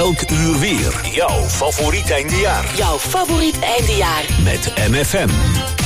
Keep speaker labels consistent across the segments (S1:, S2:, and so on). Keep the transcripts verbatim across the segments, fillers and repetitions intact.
S1: Elk uur weer. Jouw favoriet eindejaar.
S2: Jouw favoriet eindejaar.
S1: Met M F M.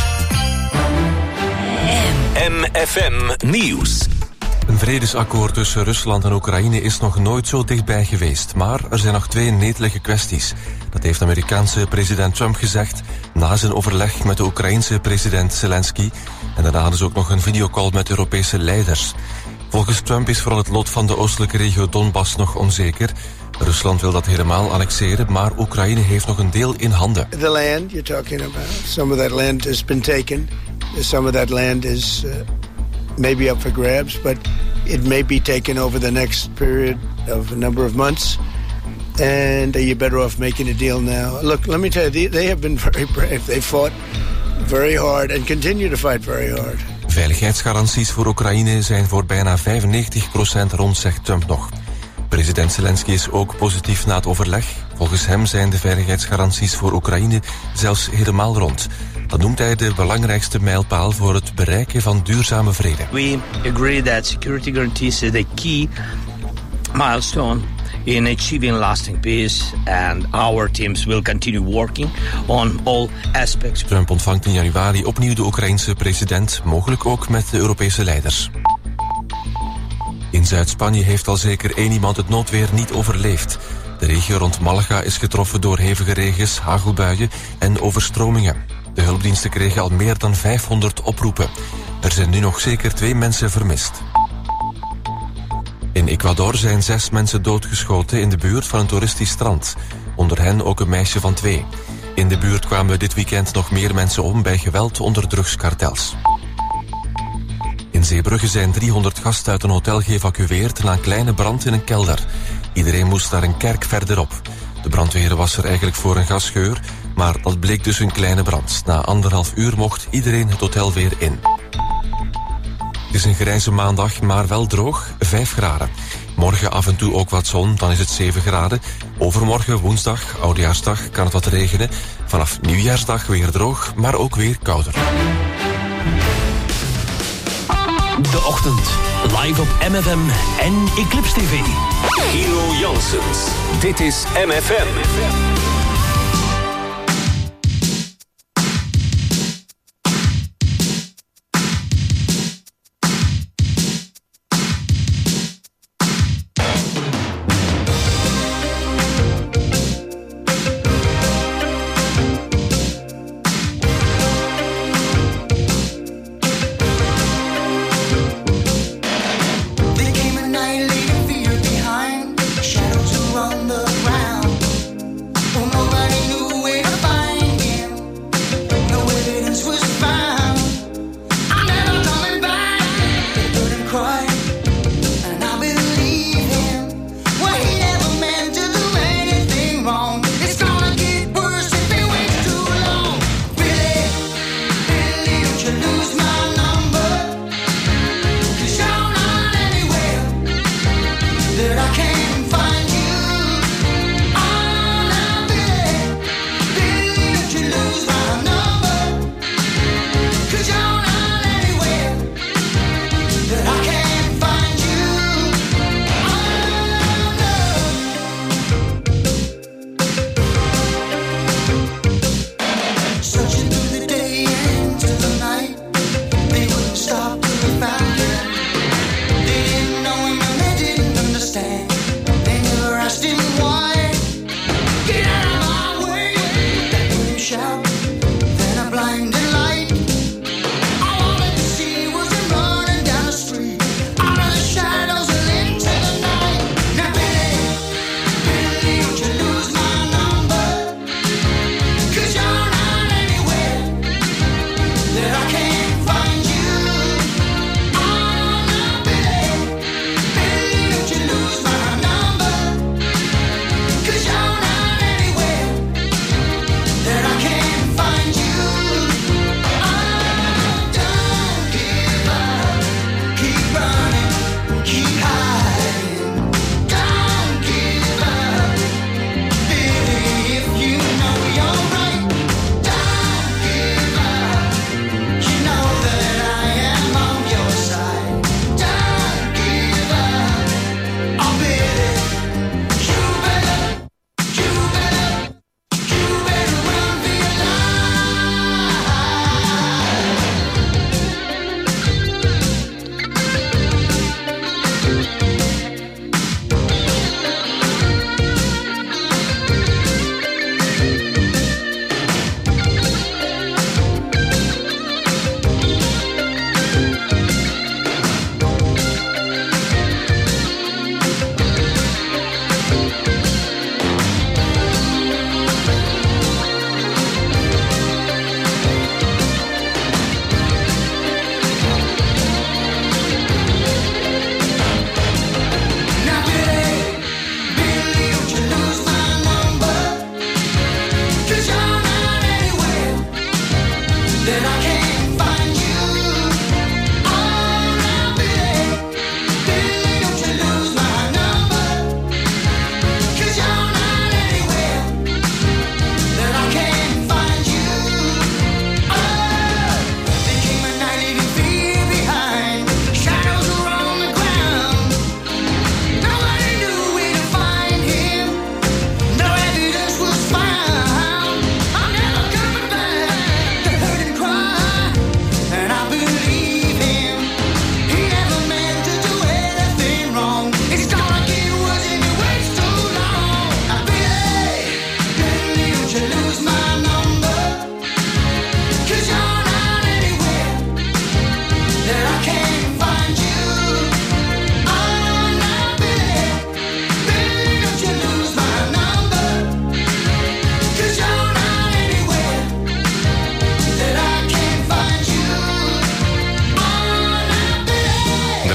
S1: M F M Nieuws.
S3: Een vredesakkoord tussen Rusland en Oekraïne is nog nooit zo dichtbij geweest. Maar er zijn nog twee netelige kwesties. Dat heeft Amerikaanse president Trump gezegd na zijn overleg met de Oekraïense president Zelensky. En daarna hadden ze ook nog een videocall met Europese leiders. Volgens Trump is vooral het lot van de oostelijke regio Donbass nog onzeker. Rusland wil dat helemaal annexeren, maar Oekraïne heeft nog een deel in handen.
S4: The land you're talking about, some of that land has been taken. Some of that land is uh, maybe up for grabs, but it may be taken over the next period of a number of months. And you're better off making a deal now. Look, let me tell you, they have been very brave. They fought very hard and continue to fight very hard.
S3: Veiligheidsgaranties voor Oekraïne zijn voor bijna vijfennegentig procent rond, zegt Trump nog. President Zelensky is ook positief na het overleg. Volgens hem zijn de veiligheidsgaranties voor Oekraïne zelfs helemaal rond. Dat noemt hij de belangrijkste mijlpaal voor het bereiken van duurzame vrede.
S5: We agree that security guarantees is a key milestone in achieving lasting peace, and our teams will continue working on all aspects.
S3: Trump ontvangt in januari opnieuw de Oekraïense president, mogelijk ook met de Europese leiders. In Zuid-Spanje heeft al zeker één iemand het noodweer niet overleefd. De regio rond Malaga is getroffen door hevige regens, hagelbuien en overstromingen. De hulpdiensten kregen al meer dan vijfhonderd oproepen. Er zijn nu nog zeker twee mensen vermist. In Ecuador zijn zes mensen doodgeschoten in de buurt van een toeristisch strand. Onder hen ook een meisje van twee. In de buurt kwamen dit weekend nog meer mensen om bij geweld onder drugskartels. In Zeebrugge zijn driehonderd gasten uit een hotel geëvacueerd na een kleine brand in een kelder. Iedereen moest naar een kerk verderop. De brandweer was er eigenlijk voor een gasgeur, maar dat bleek dus een kleine brand. Na anderhalf uur mocht iedereen het hotel weer in. Het is een grijze maandag, maar wel droog, vijf graden. Morgen af en toe ook wat zon, dan is het zeven graden. Overmorgen, woensdag, oudejaarsdag, kan het wat regenen. Vanaf nieuwjaarsdag weer droog, maar ook weer kouder.
S1: De ochtend, live op M F M en Eclipse T V. Hero Janssens, dit is M F M.
S6: Shadows around the ground. Oh,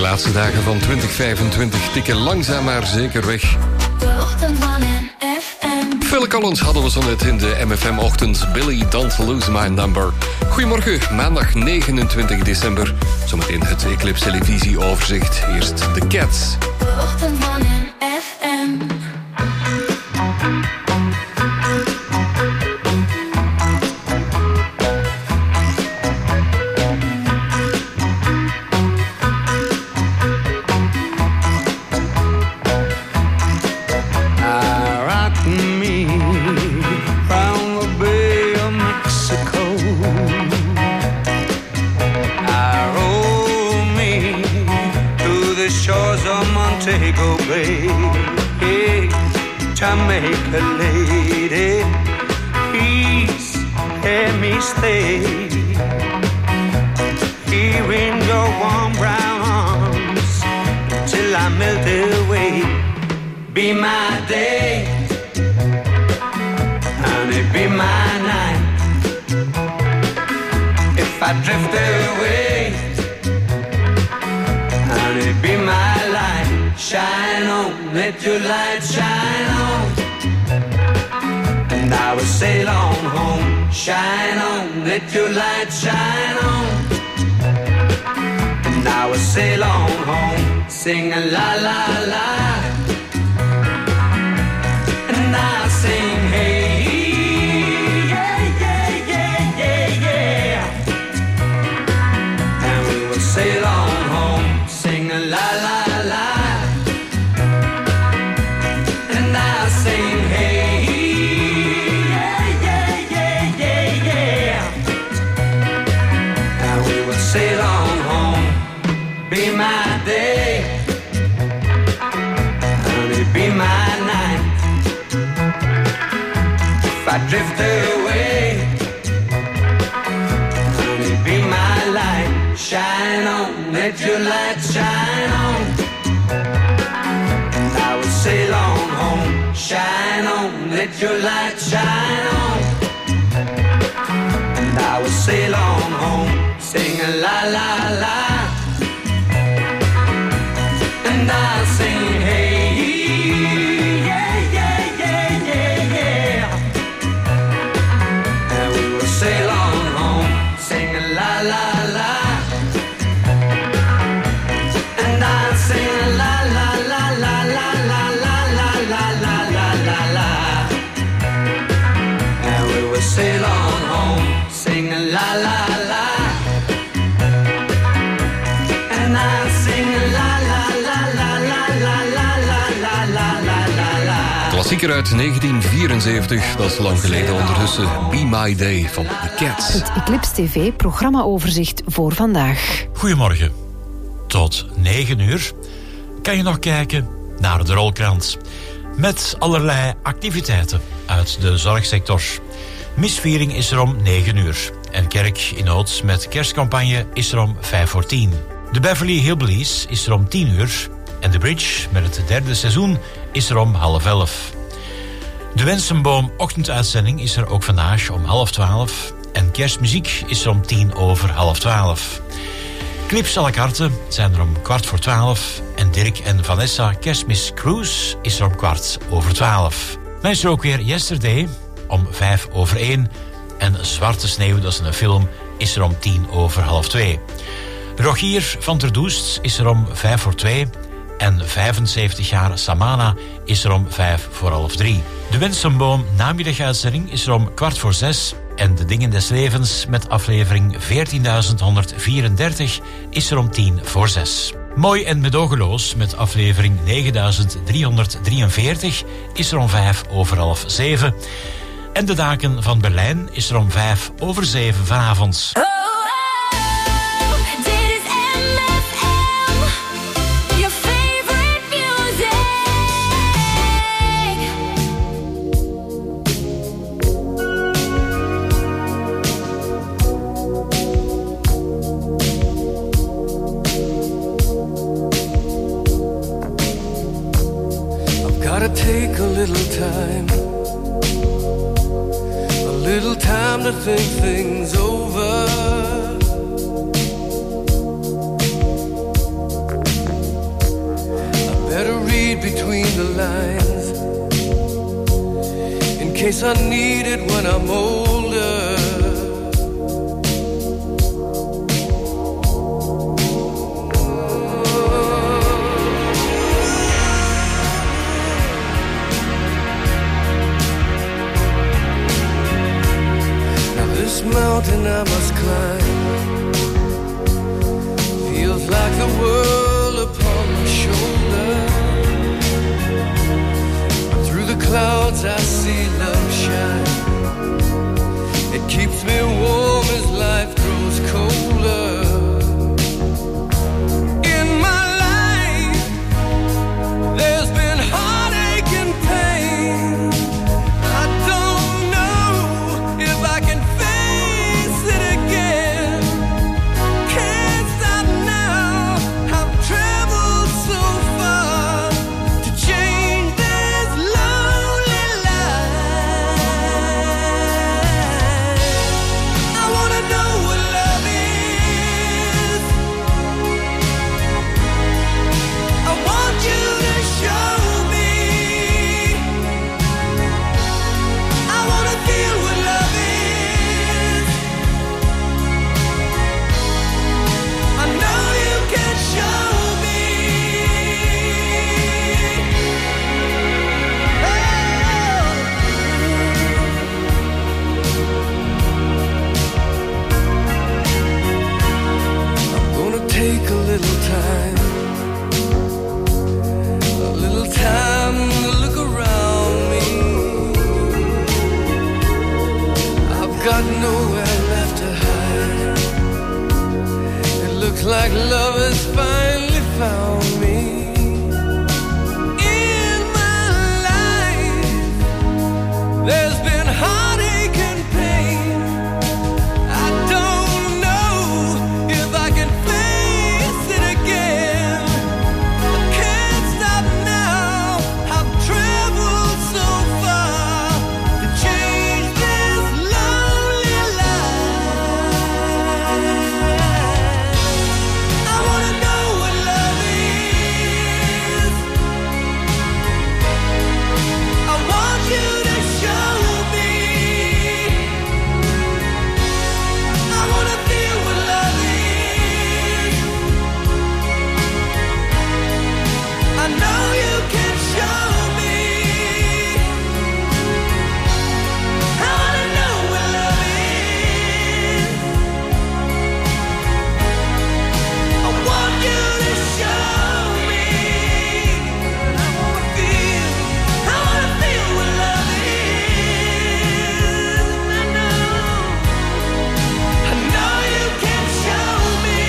S6: laatste dagen van twintig vijfentwintig tikken langzaam maar zeker weg.
S7: De ochtend van M F M.
S6: Phil Collins hadden we zo net in de M F M-ochtend. Billy, Don't Lose My Number. Goedemorgen, maandag negenentwintig december. Zometeen het Eclipse televisieoverzicht. Eerst The Cats.
S7: De ochtend van M F M.
S8: Montego Bay, hey, Jamaica lady, please let me stay here in your warm brown arms till I melt away. Be my day, honey, be my night. If I drift away, honey, be my light. Shine on, let your light shine on, and I will sail on home. Shine on, let your light shine on, and I will sail on home. Sing a la la la, and I'll sing hey, yeah, yeah, yeah, yeah, yeah, and we will sail on home. Sing a la la la. Sail on home, be my day, honey, be my night. If I drift away, honey, be my light. Shine on, let your light shine on, and I will sail on home. Shine on, let your light shine on, and I will sail on home. Sing a la la la, and I'll sing hey, yeah, yeah, yeah, yeah, yeah, and we will sail on home. Sing a la la la, and I'll sing a la la la la la la la la la la la la, and we will sail on home. Sing a la la la.
S6: Klassieker uit negentien vierenzeventig, dat is lang geleden ondertussen. Be My Day van The Cats.
S9: Het Eclipse T V-programmaoverzicht voor vandaag.
S10: Goedemorgen. Tot negen uur kan je nog kijken naar de Rolkrant. Met allerlei activiteiten uit de zorgsector. Misviering is er om negen uur. En Kerk in Nood met kerstcampagne is er om vijf voor tien. De Beverly Hillbillies is er om tien uur. En de Bridge met het derde seizoen is er om half elf. De Wensenboom ochtenduitzending is er ook vandaag om half twaalf. En kerstmuziek is er om tien over half twaalf. Clips à la carte zijn er om kwart voor twaalf. En Dirk en Vanessa Kerstmis Cruise is er om kwart over twaalf. Dan is er ook weer Yesterday om vijf over één. En Zwarte Sneeuw, dat is een film, is er om tien over half twee. Rogier van der Doest is er om vijf voor twee. En vijfenzeventig jaar Samana is er om vijf voor half drie. De Wensenboom namiddaguitzending is er om kwart voor zes. En De Dingen des Levens met aflevering veertienduizend honderdvierendertig is er om tien voor zes. Mooi en medogeloos met aflevering negenduizend driehonderddrieënveertig is er om vijf over half zeven. En De Daken van Berlijn is er om vijf over zeven vanavond.
S11: Take a little time, a little time to think things over. read between the lines, in case I need it when I'm older. This mountain I must climb feels like the world upon my shoulder. Through the clouds I see love shine. It keeps me warm as life grows colder. In my life there's been heartache and pain. I don't know if I can like love has finally found me. In my life there's been heartache and pain. I don't know if I can face it again. I can't stop now. I've traveled so far to change this lonely life. I wanna know what love is. I want you to show me. I wanna feel what love is. I know you can show me. I wanna know what love is. I want you to show me. I wanna feel, I wanna feel what love is. I know, I know you can show me.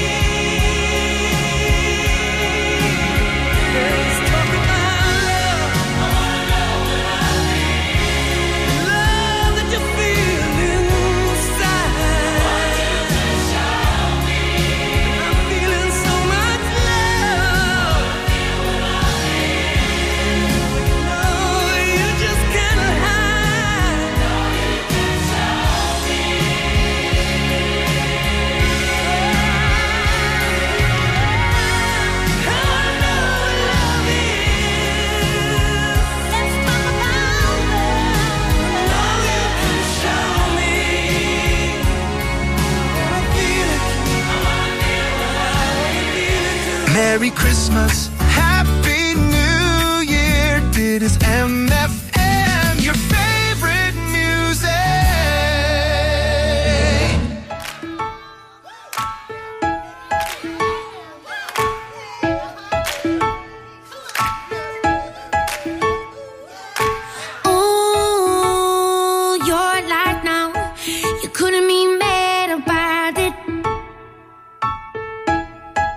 S11: Let's talk about love. I wanna know what love is. Love that you feel inside. I want you to show me. I'm feeling so much love. No, you just can't hide. No, you can show me. I wanna know what love is. Let's talk about love. No, you can show me. I wanna feel it. I wanna feel what love is.
S12: Merry Christmas, Happy New Year. Dit is M F M, your favorite music.
S7: Ooh, your life now, you couldn't be mad about it.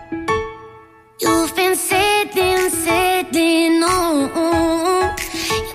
S7: You've been sitting, sitting on. You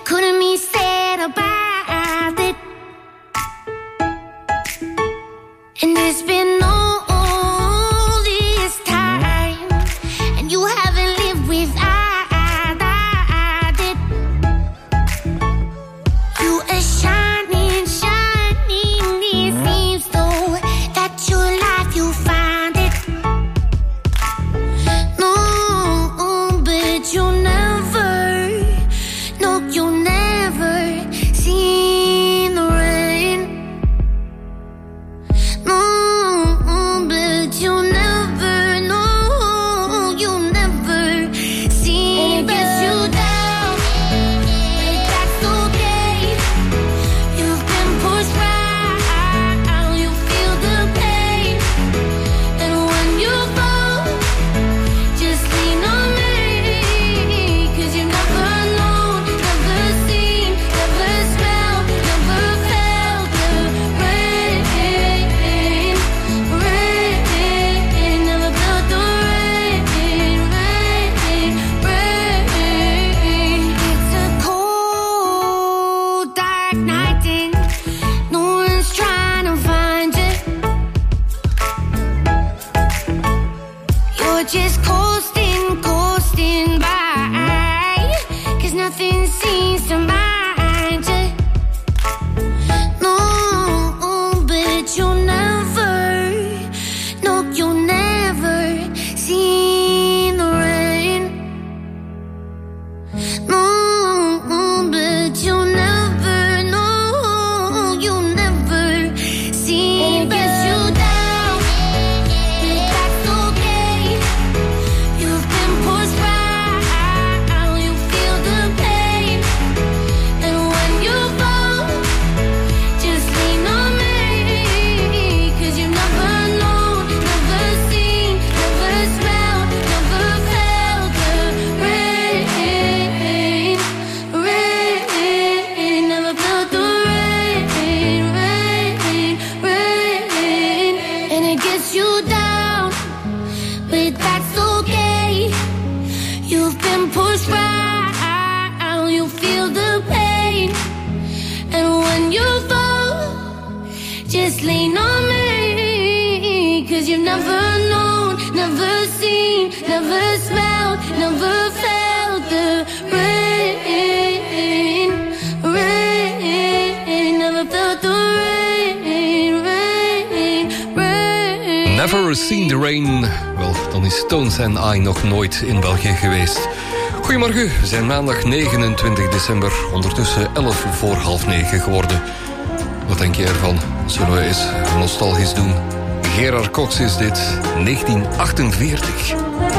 S7: You're just coasting, coasting by, 'cause nothing seems to mind you. No, but you'll never, no, you'll never see the rain. No, but you'll never, no, you'll never see. It gets you down, but that's okay. You've been pushed right, you feel the pain. And when you fall, just lean on me, 'cause you've never known, never seen, never smelled, never felt the rain, rain, never felt the rain, rain, rain. And it gets you down, but that's okay. You've been pushed right, you feel the pain. And when you fall, just lean on me, 'cause you've never known, never seen, never smelled, never felt the rain, rain, never felt the rain, rain, rain.
S6: Never Seen the Rain. Wel, dan is Stones and I nog nooit in België geweest. Goedemorgen, we zijn maandag negenentwintig december, ondertussen elf voor half negen geworden. Wat denk je ervan? Zullen we eens nostalgisch doen? Gerard Cox is dit, negentien achtenveertig.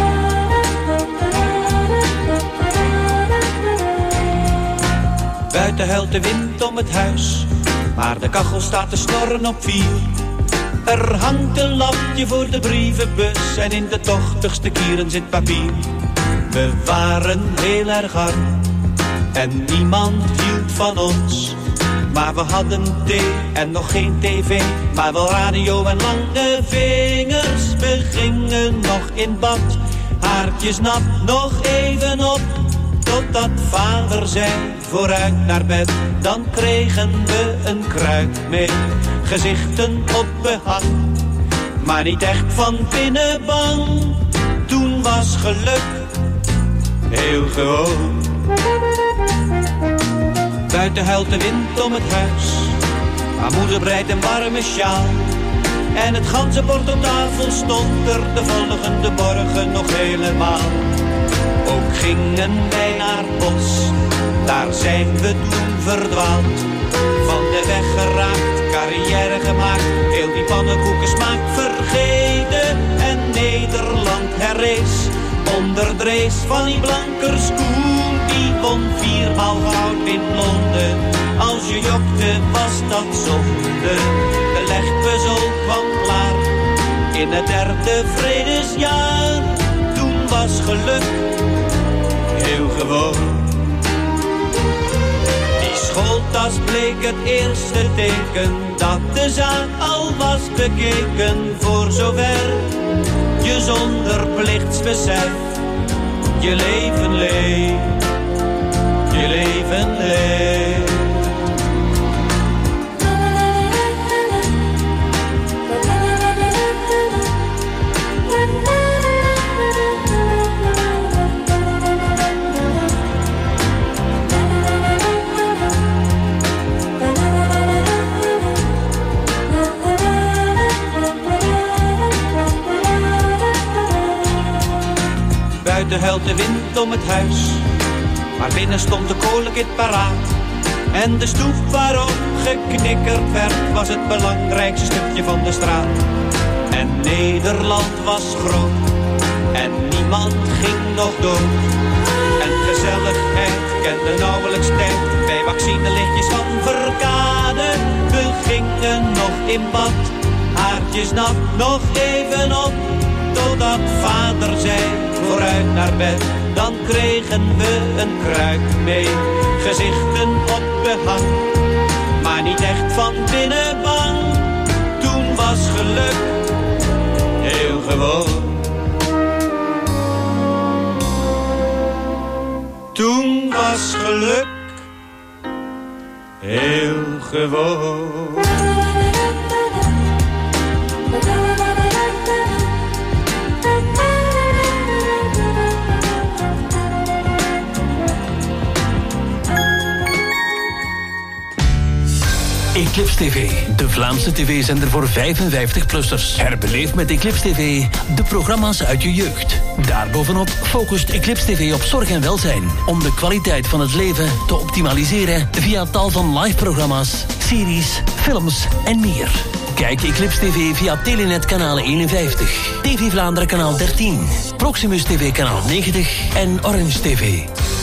S13: Buiten huilt de wind om het huis, maar de kachel staat te snorren op vier. Er hangt een lampje voor de brievenbus en in de tochtigste kieren zit papier. We waren heel erg arm en niemand hield van ons. Maar we hadden thee en nog geen tv, maar wel radio en lange vingers. We gingen nog in bad, haartjes nat, nog even op. Totdat vader zei, vooruit naar bed, dan kregen we een kruik mee. Gezichten op behang, maar niet echt van binnen bang. Toen was geluk heel gewoon. Buiten huilt de wind om het huis, maar moeder breidt een warme sjaal. En het ganzenbord op tafel stond er de volgende morgen nog helemaal. Ook gingen wij naar het bos, daar zijn we toen verdwaald. Van de weg geraakt, carrière gemaakt, heel die pannenkoekensmaak vergeten. En Nederland herrees, onder de race van die Blankers Koen. Die won viermaal goud in Londen, als je jokte was dat zonde. De legpuzzel kwam klaar, in het derde vredesjaar. Toen was geluk heel gewoon. Die schooltas bleek het eerste teken dat de zaak al was bekeken. Voor zover je zonder plichtsbesef je leven leeft, je leven leeft. Buiten huilt de wind om het huis, maar binnen stond de kolenkit paraat. En de stoep waarop geknikkerd werd, was het belangrijkste stukje van de straat. En Nederland was groot, en niemand ging nog dood. En gezelligheid kende nauwelijks tijd, bij vaccinelichtjes van Verkade. We gingen nog in bad, haartjes nat, nog even op. Totdat vader zei, vooruit naar bed, dan kregen we een kruik mee. Gezichten op behang, maar niet echt van binnen bang. Toen was geluk heel gewoon. Toen was geluk heel gewoon.
S1: Eclipse T V, de Vlaamse tv-zender voor vijfenvijftig-plussers. Herbeleef met Eclipse T V de programma's uit je jeugd. Daarbovenop focust Eclipse T V op zorg en welzijn, om de kwaliteit van het leven te optimaliseren via tal van live-programma's, series, films en meer. Kijk Eclipse T V via Telenet kanaal eenenvijftig, T V Vlaanderen kanaal dertien, Proximus T V kanaal negentig en Orange T V.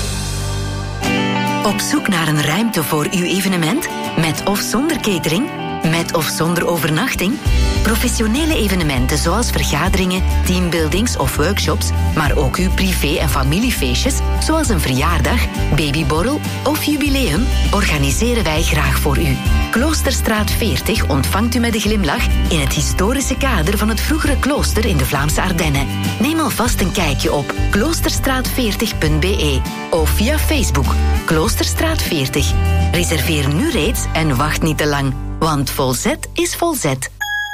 S14: Op zoek naar een ruimte voor uw evenement? Met of zonder catering? Met of zonder overnachting? Professionele evenementen zoals vergaderingen, teambuildings of workshops, maar ook uw privé- en familiefeestjes, zoals een verjaardag, babyborrel of jubileum, organiseren wij graag voor u. Kloosterstraat veertig ontvangt u met een glimlach in het historische kader van het vroegere klooster in de Vlaamse Ardennen. Neem alvast een kijkje op kloosterstraat veertig punt b e of via Facebook Kloosterstraat veertig. Reserveer nu reeds en wacht niet te lang, want Volzet is Volzet.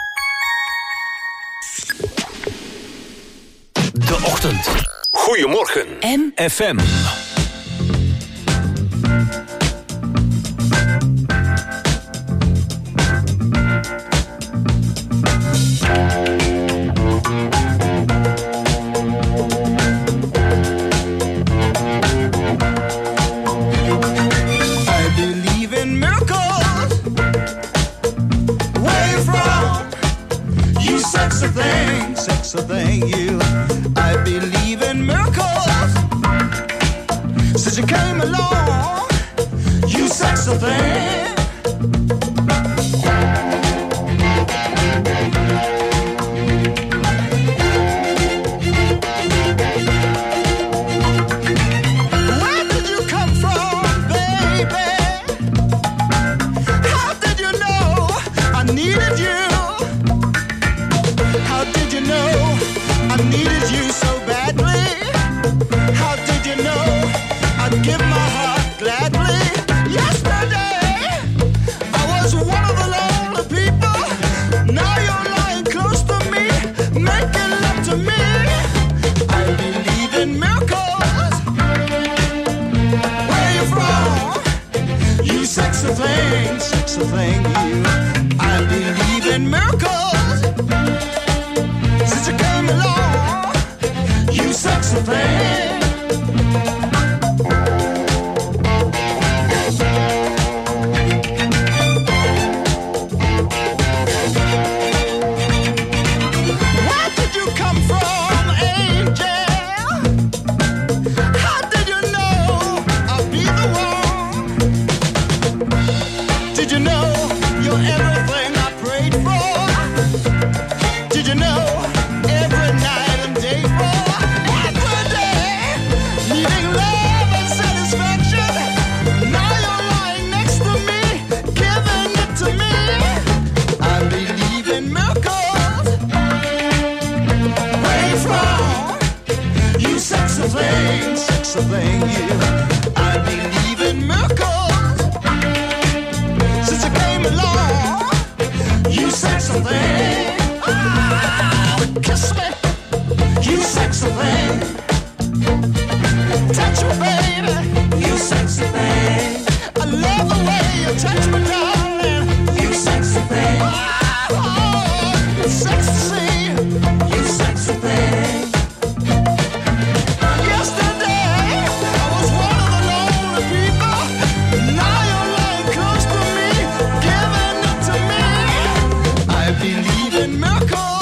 S1: De Ochtend. Goedemorgen. M F M.
S12: Sexy thing, sexy thing, you. I believe in miracles. Since you came along, you sexy thing. Where did you come from, baby? How did you know I needed you? I needed you so badly. How did you know I'd give my heart gladly? Yesterday I was one of the lonely people. Now you're lying close to me, making love to me. I believe in miracles. Where you from? You sexy thing, sexy thing, you. I believe in miracles. Since you came along, you sexy thing. Where did you come from, angel? How did you know I'd be the one? Did you know you're everything I prayed for? Did you know every night and day for every day, needing love and satisfaction? Now you're lying next to me, giving it to me. I believe in miracles. Where you from? You sexy thing, sexy thing, you. I believe in miracles. Since you came along, you sexy thing. Kiss me, you sexy thing. Touch me, baby, you sexy thing. I love the way you touch me, darling, you sexy thing. Oh, it's sexy to see, you sexy thing. Yesterday I was one of the lonely people. Now you're lying close to me, giving it to me. I believe in miracles.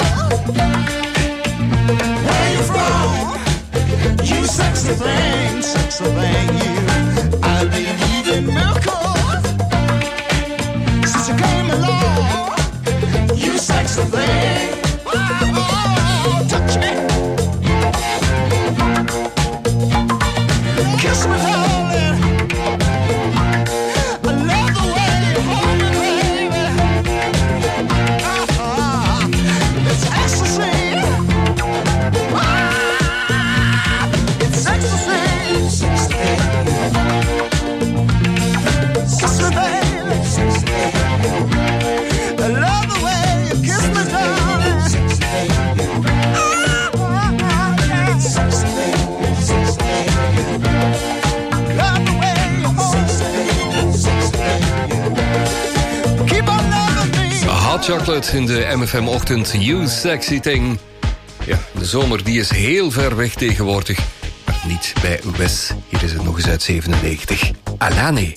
S12: Where you from? You sexy thing, sexy thing, you. I believe in miracles. Since you came along, you sexy thing. Oh, touch me, kiss me, darling. I love the way you hold me, baby. Ah, it's ecstasy. It's ecstasy, ecstasy.
S6: Chocolate in de M F M-ochtend. You sexy thing. Ja, de zomer die is heel ver weg tegenwoordig. Maar niet bij Wes. Hier is het nog eens uit zevenennegentig. Alane.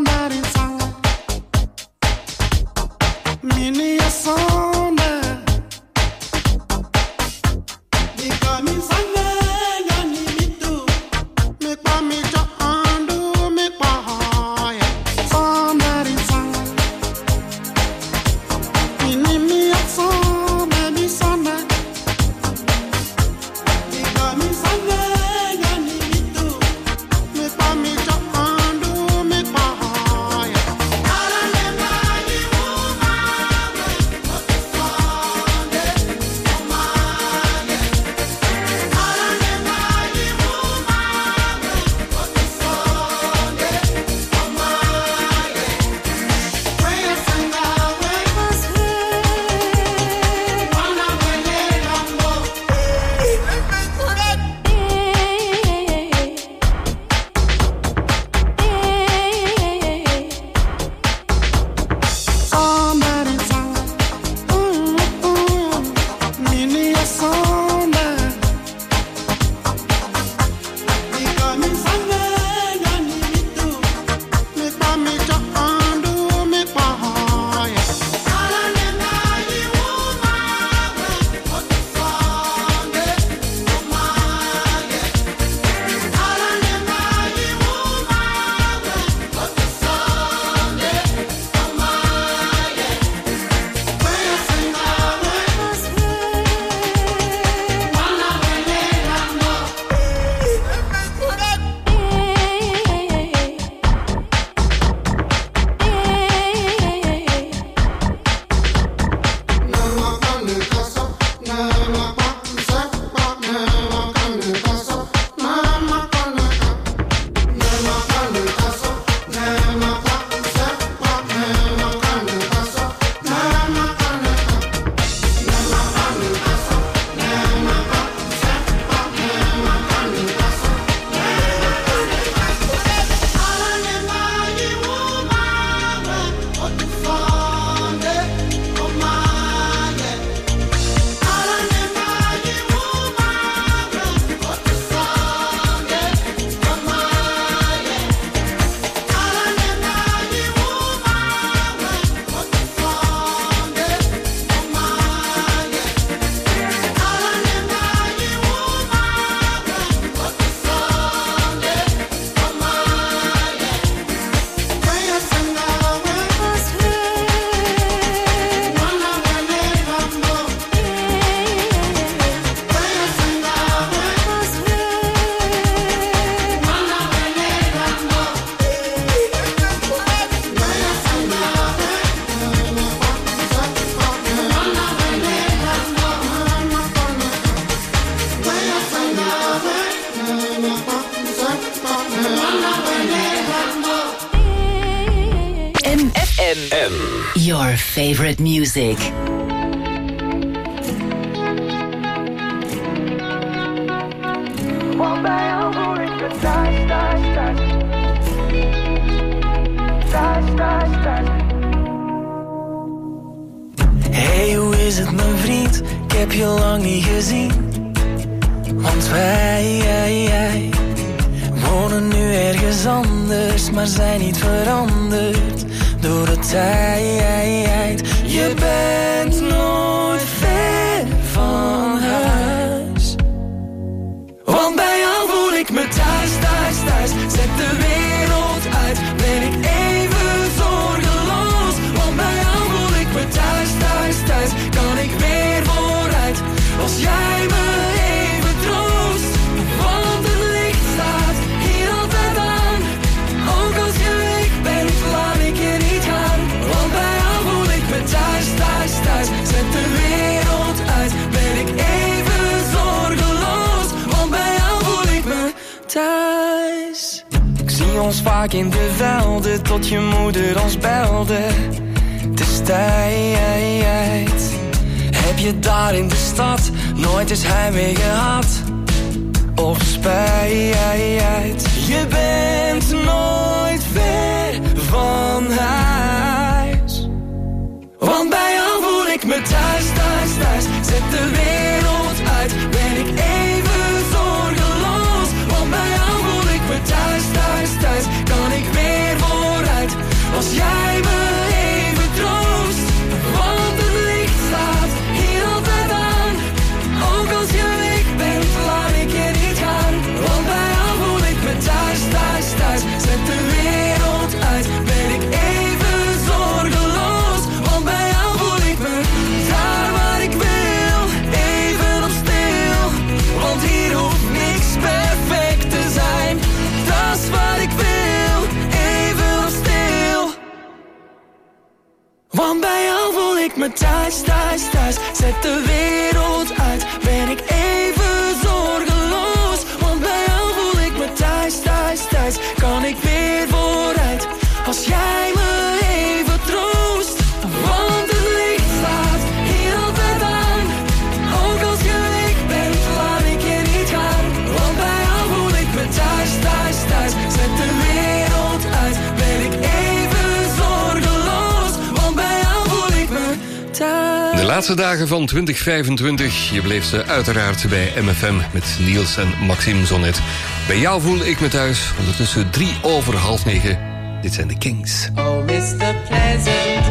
S2: Your favorite music.
S15: Hey, hoe is het mijn vriend? Ik heb je lang niet gezien. Want wij, jij, jij, wonen nu ergens anders, maar zijn niet veranderd door de tijd. Je bent nooit ver van huis. Want bij jou voel ik me thuis, thuis, thuis. Zet de wereld uit, ben ik even zorgeloos. Want bij jou voel ik me thuis, thuis, thuis. Kan ik weer vooruit, als jij me even troost. Want het licht staat hier altijd aan. Ook als je weg bent, laat ik je niet gaan. Want bij jou voel ik me thuis, thuis, thuis. Zet de wereld uit, ben ik even zorgeloos. Want bij jou voel ik me thuis. Ik zie ons vaak in de velden, tot je moeder ons belde. Het is tijd. Heb je daar in de stad nooit eens heimwee gehad? Of spijt? Je bent nooit ver van huis. Want bij jou voel me thuis, thuis, thuis. Zet de wereld uit, ben ik even zorgeloos. Want bij jou voel ik me thuis, thuis, thuis. Kan ik weer vooruit, als jij me even troost. Want het licht staat hier altijd aan. Ook als je weg bent, laat ik je niet gaan. Want bij jou voel ik me thuis, thuis, thuis. Zet de wereld uit, ben ik even zorgeloos. Want bij jou voel ik me thuis.
S6: De laatste dagen van twintig vijfentwintig, je bleef ze uiteraard bij M F M met Niels en Maxime Zonnet. Bij jou voel ik me thuis, ondertussen drie over half negen. Dit zijn de Kings.
S16: Oh, mister Pleasant,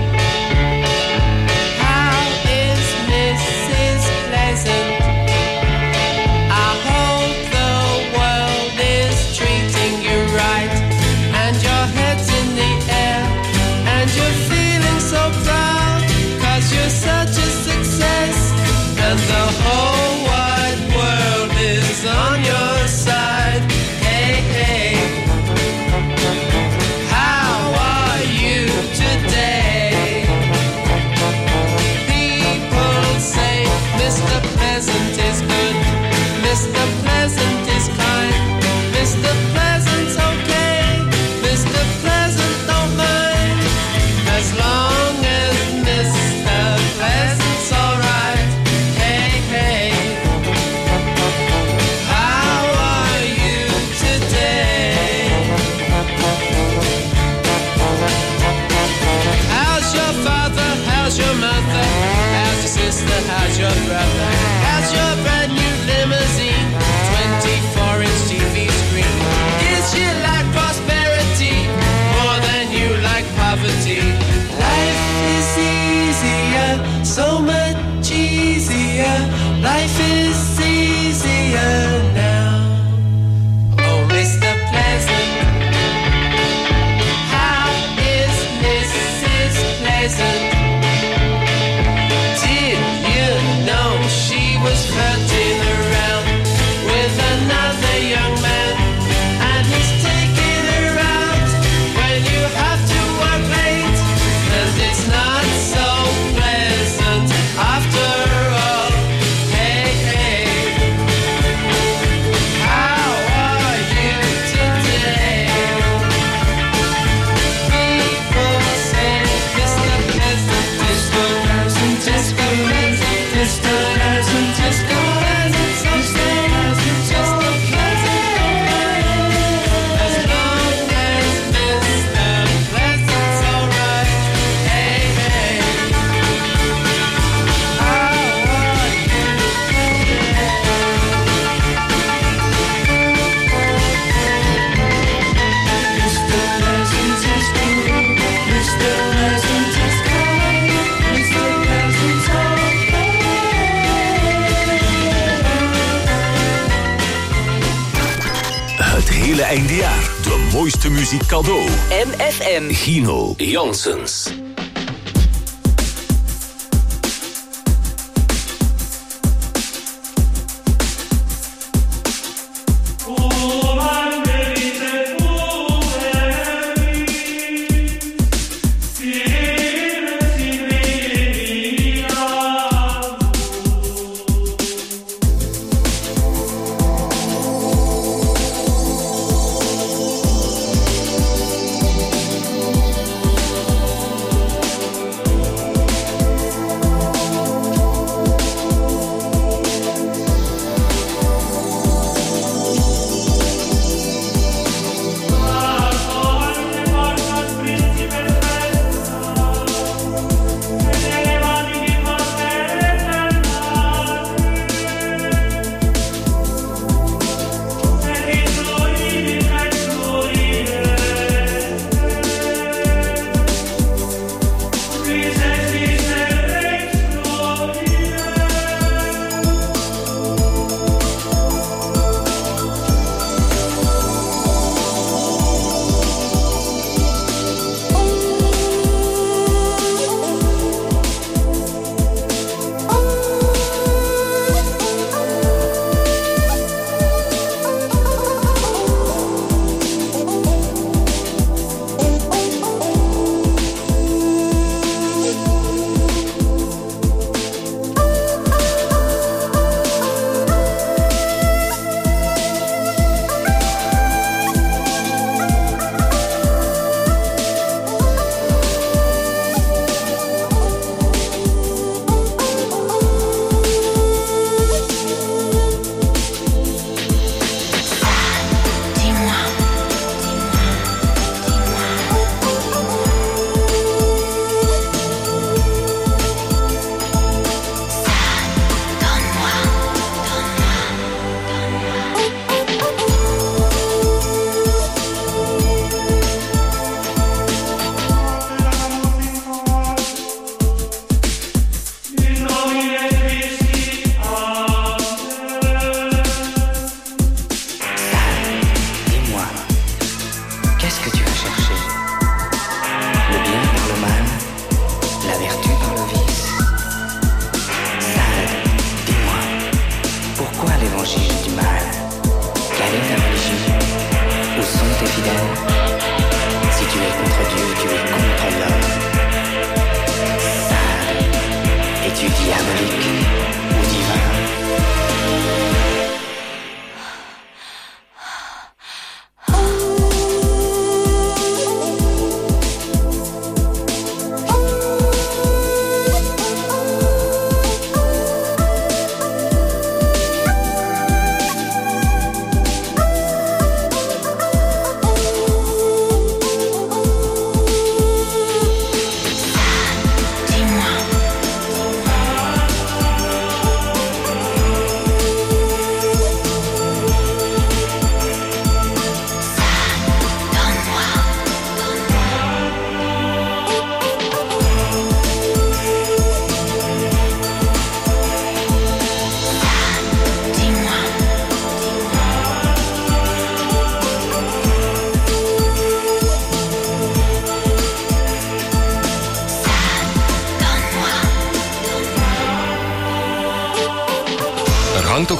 S16: how is missus Pleasant? I hope the world is treating you right, and your head's in the air, and you're feeling so proud, 'cause you're such a success, and the whole wide world is on your side. Hey, hey. Mister Pleasant is kind, Mister Pleasant's okay, Mister Pleasant don't mind, as long as Mister Pleasant's alright. Hey, hey, how are you today? How's your father, how's your mother, how's your sister, how's your brother, how's your brand new limousine, twenty-four inch T V screen? Is she like prosperity more than you like poverty? Life is easier, so much easier. Life is easier now. Oh, Mister Pleasant, how is Missus Pleasant? Did you know she was flirting around with another young man, and he's taking her out when you have to work late, and it's not so pleasant after all. Hey, hey, how are you today? People say Mister Pleasant is good, just good, Mister Pleasant is good.
S1: Hele eindejaar. De mooiste muziek cadeau.
S2: M F M.
S1: Gino Janssens.
S15: Oh,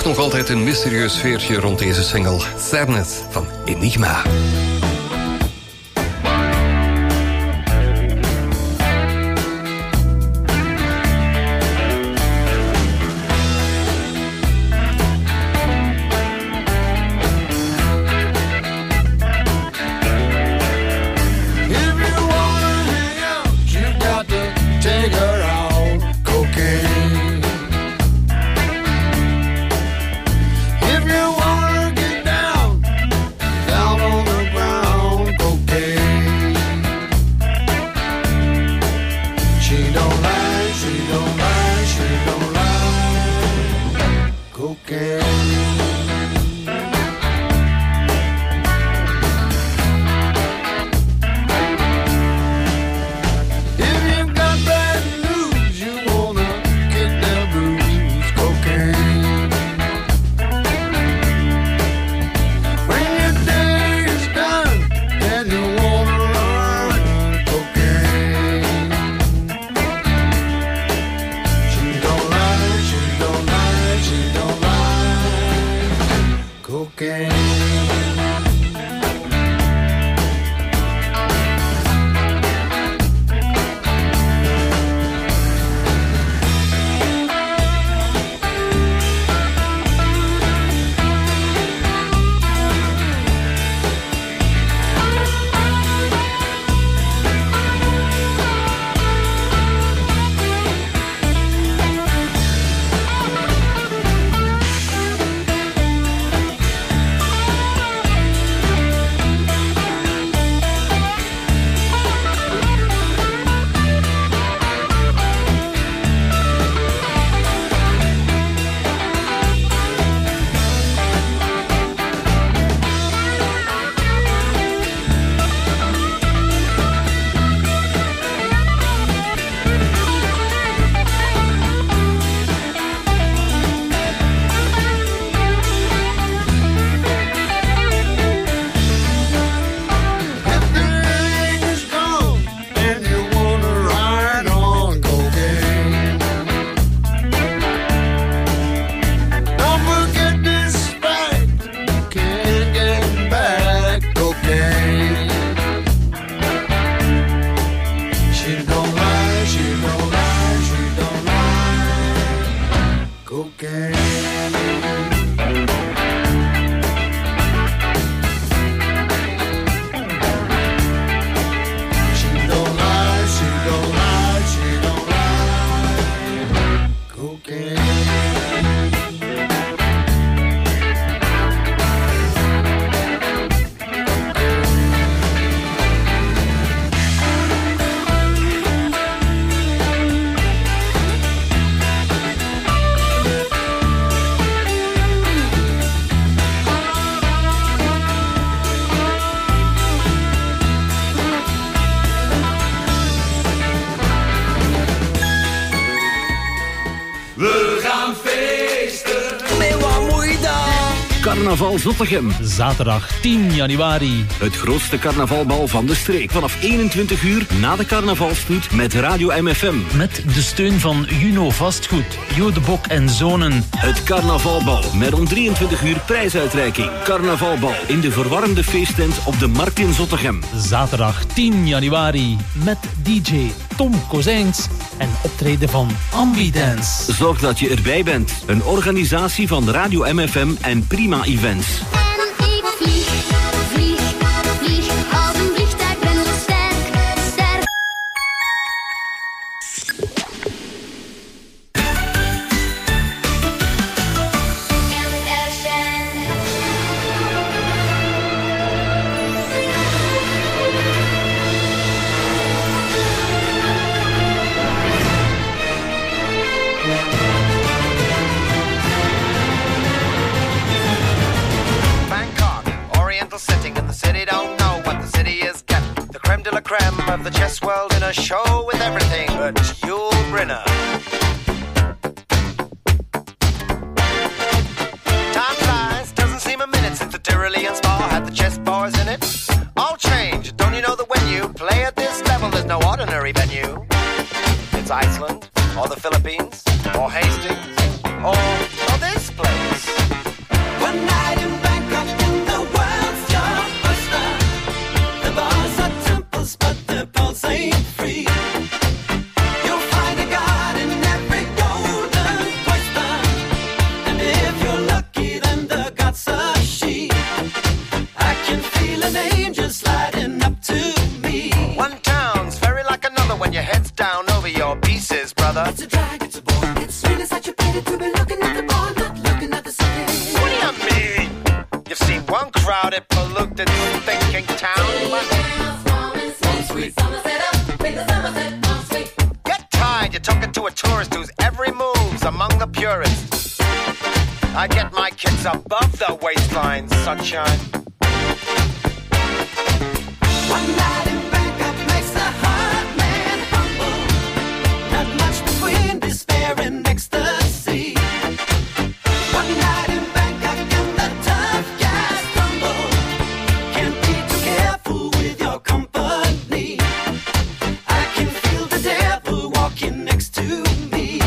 S6: nog altijd een mysterieus sfeertje rond deze single Sadness van Enigma.
S1: Carnaval Zottegem.
S17: Zaterdag tien januari.
S1: Het grootste carnavalbal van de streek. Vanaf eenentwintig uur na de carnavalstoet met Radio M F M.
S17: Met de steun van Juno Vastgoed, Jo de Bok en Zonen.
S1: Het carnavalbal met om drieëntwintig uur prijsuitreiking. Carnavalbal in de verwarmde feesttent op de Markt in Zottegem.
S17: Zaterdag tien januari met D J Tom Kozijns en optreden van Ambidance.
S1: Zorg dat je erbij bent. Een organisatie van Radio M F M en Prima Events.
S7: En ik vlieg, vlieg, vlieg als een vliegtuig, ben zo sterk, sterk.
S18: Setting in the city, don't know what the city is getting. The creme de la creme of the chess world in a show with everything but Yul Brynner. Time flies, doesn't seem a minute since the Tyrolean Spa had the chess boys in it. All change, don't you know that when you play at this level, there's no ordinary venue. It's Iceland, or the Philippines, or Hastings, or, or this place. brother.
S11: It's a drag, it's a bore. It's really such a pity to be looking at the bar, not looking at the city.
S18: What do you mean? You've seen one crowded, polluted, thinking town. Get tired, you're talking to a tourist whose every move's among the purists. I get my kids above the waistline, sunshine.
S11: One night in Bangkok makes a hard man humble. Not much between despair and ecstasy. One night in Bangkok and the tough guys stumble. Can't be too careful with your company. I can feel the devil walking next to me.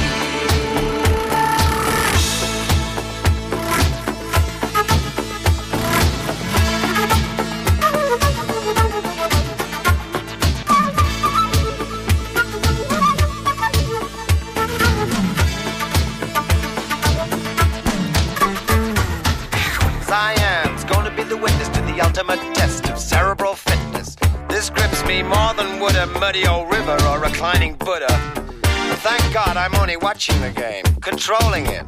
S18: Cyan's going to be the witness to the ultimate test of cerebral fitness. This grips me more than would a muddy old river or reclining Buddha. But thank God I'm only watching the game, controlling it.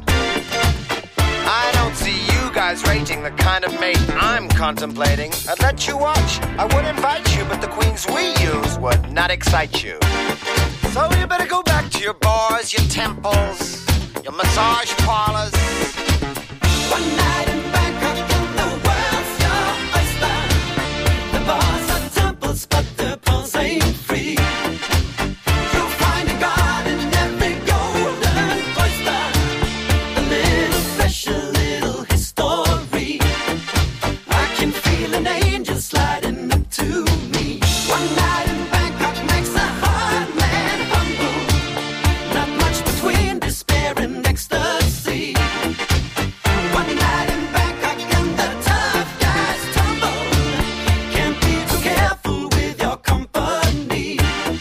S18: I don't see you guys rating the kind of mate I'm contemplating. I'd let you watch, I would invite you, but the queens we use would not excite you. So you better go back to your bars, your temples, your massage parlors.
S11: One night in Bangkok and the world's your oyster. The bars are temples, but the pearls ain't free. You'll find a god in every golden oyster. A little special, little history. I can feel an angel sliding up to me. One night in Bangkok makes a hard man humble. Not much between despair and ecstasy. One night in Bangkok and the tough guys tumble. Can't be too careful with your company.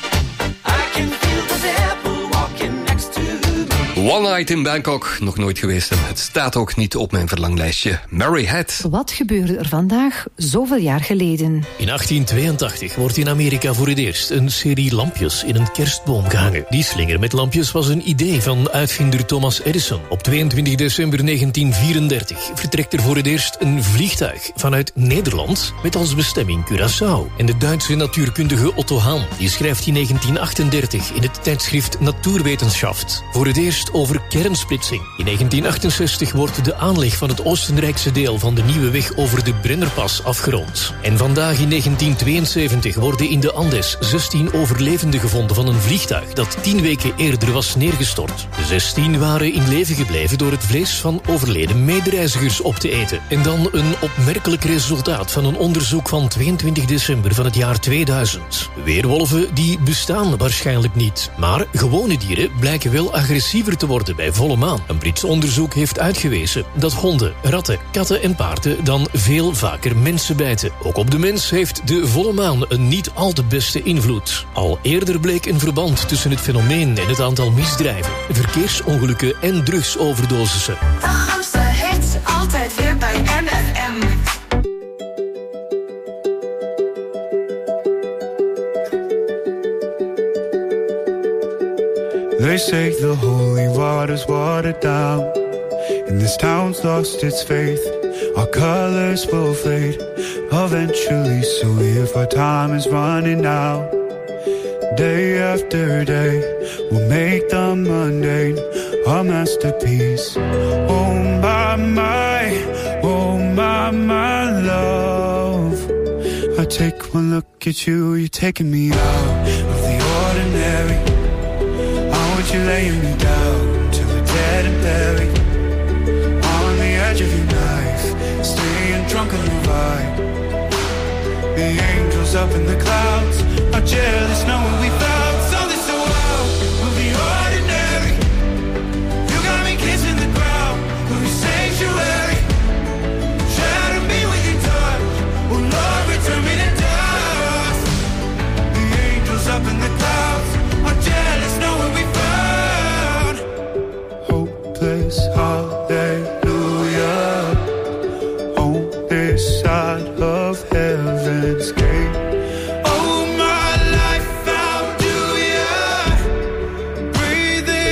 S11: I can feel the devil walking next to me.
S6: One Night in Bangkok, nog nooit geweest en het staat ook niet op mijn verlanglijstje. Mary Had.
S9: Wat gebeurde er vandaag zoveel jaar geleden?
S19: In achttien tweeëntachtig wordt in Amerika voor het eerst een serie lampjes in een kerstboom gehangen. Die slinger met lampjes was een idee van uitvinder Thomas Edison. Op tweeëntwintig december negentien vierendertig vertrekt er voor het eerst een vliegtuig vanuit Nederland met als bestemming Curaçao. En de Duitse natuurkundige Otto Hahn die schrijft in negentien achtendertig in het tijdschrift Natuurwetenschaft voor het eerst over kernsplitsing. In negentien achtenzestig wordt de aanleg van het Oostenrijkse deel van de nieuwe weg over de Brennerpas afgerond. En vandaag in negentien tweeënzeventig worden in de Andes zestien overlevenden gevonden van een vliegtuig dat tien weken eerder was neergestort. De zestien waren in leven gebleven door het vlees van overleden medereizigers op te eten. En dan een opmerkelijk resultaat van een onderzoek van tweeëntwintig december van het jaar tweeduizend. Weerwolven die bestaan waarschijnlijk niet. Maar gewone dieren blijken wel agressiever te worden bij volle maan. Een Brits onderzoek heeft uitgewezen dat honden, ratten, katten en paarden dan veel vaker mensen bijten. Ook op de mens heeft de volle maan een niet al te beste invloed. Al eerder bleek een verband tussen het fenomeen en het aantal misdrijven, verkeersongelukken en drugsoverdosissen.
S11: De grootste hits altijd weer bij N F M.
S20: They say the holy water's watered down, and this town's lost its faith. Our colors will fade eventually, so if our time is running out, day after day, we'll make the mundane a masterpiece. Oh my, my, oh my, my love. I take one look at you, you're taking me out of the ordinary. You laying me down till we're dead and buried on the edge of your knife, staying drunk on the vibe. The angels up in the clouds are jealous knowing we found something so wild. We'll be ordinary. You got me kissing the ground, we'll be sanctuary. Shadow me with your touch, will love return me to dust. The angels up in the clouds are jealous knowing we found hallelujah on this side of heaven's gate. Oh, my life found you, yeah. Breathing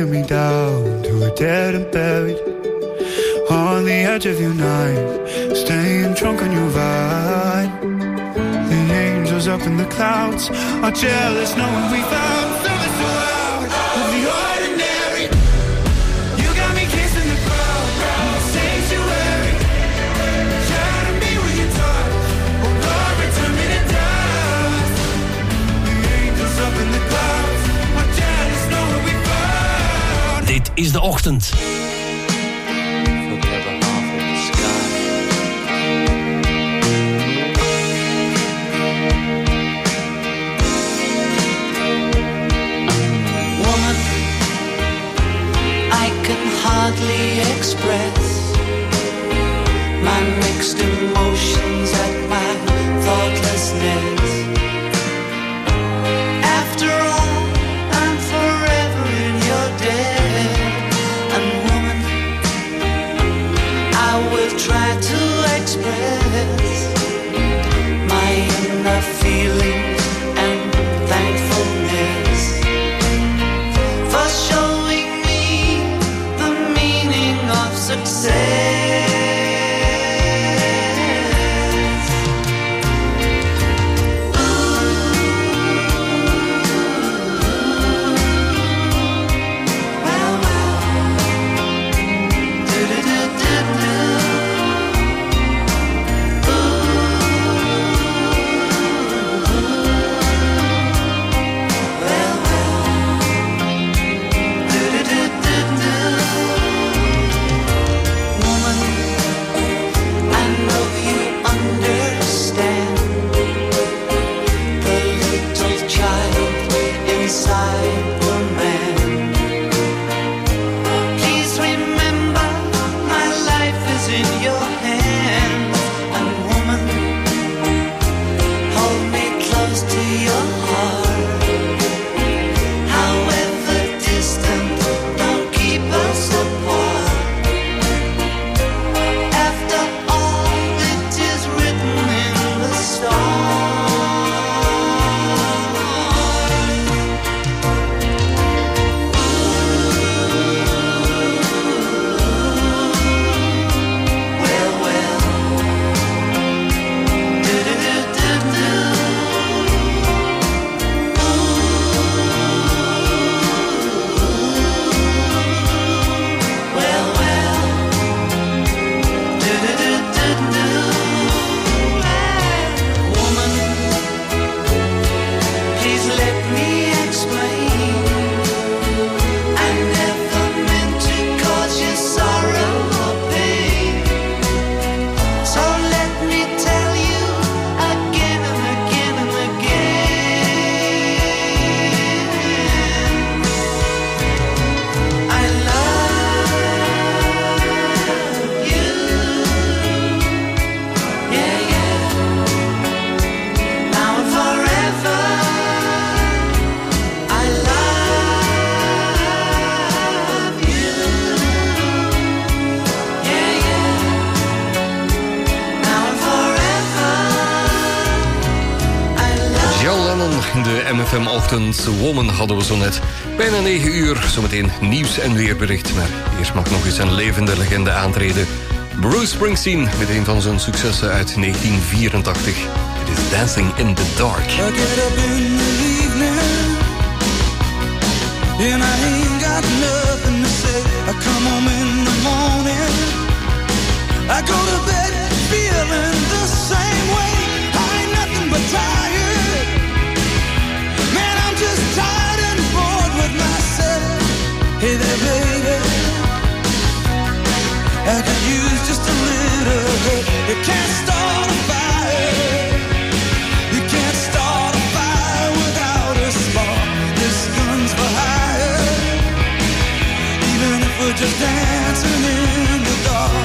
S20: laying me down to a dead and buried on the edge of your night, staying drunk on your vine. The angels up in the clouds are jealous knowing we found something so out of the ordinary. You got me kissing the crowd, the sanctuary, shining me with your touch. Oh Lord, return me to dust. The angels up in the clouds are jealous knowing we found.
S1: Dit is de ochtend.
S15: Hardly express my mixed emotions at my thoughtlessness. After all, I'm forever in your debt. And woman, I will try to express my inner feelings and thankfulness for showing success.
S6: De M F M-ochtend Woman hadden we zo net. Bijna negen uur, zometeen nieuws en weerbericht. Maar eerst mag nog eens een levende legende aantreden. Bruce Springsteen met een van zijn successen uit negentien vierentachtig. It is Dancing in the Dark.
S11: I get up in the evening and I ain't got nothing to say. I come home in the morning, I go to bed feeling the same way. I ain't nothing but tired. Man, I'm just tired and bored with myself. Hey there, baby, I could use just a little help. You can't start a fire. You can't start a fire without a spark. This gun's for hire. Even if we're just dancing in the dark.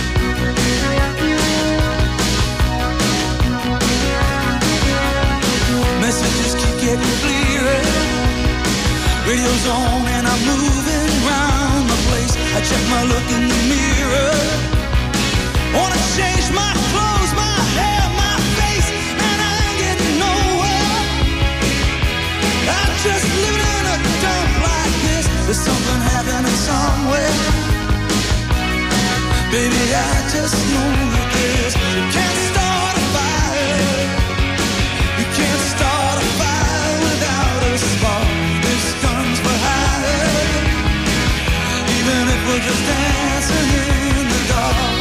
S11: Messages keep getting clearer. Radio's on and I'm moving round the place. I check my look in the mirror. Wanna change my clothes, my hair, my face, and I ain't getting nowhere. I'm just living in a dump like this. There's something
S15: Baby, I just know that this you can't start a fire. You can't start a fire without a spark. This gun's for hire. Even if we're just dancing in the dark.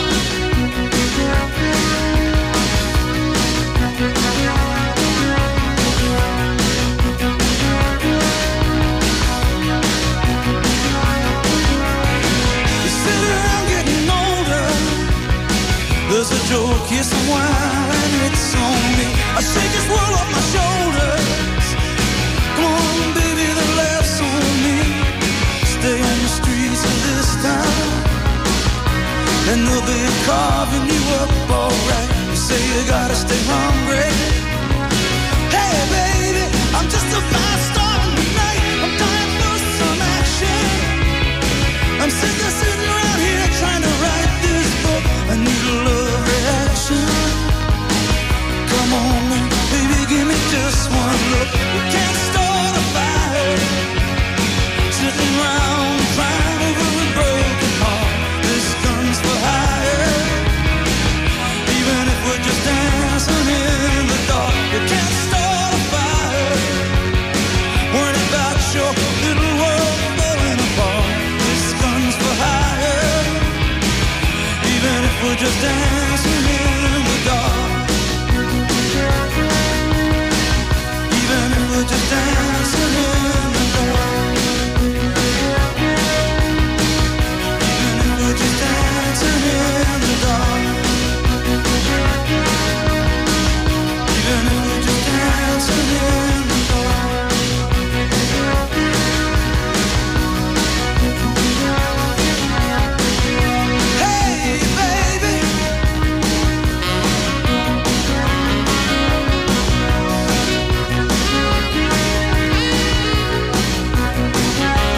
S15: There's a joke, here's some wine, and it's on me. I shake this world off my shoulders. Come on, baby, the laughs on me. Stay on the streets of this town, and they'll be carving you up alright. You say you gotta stay hungry. Hey, baby, I'm just a fast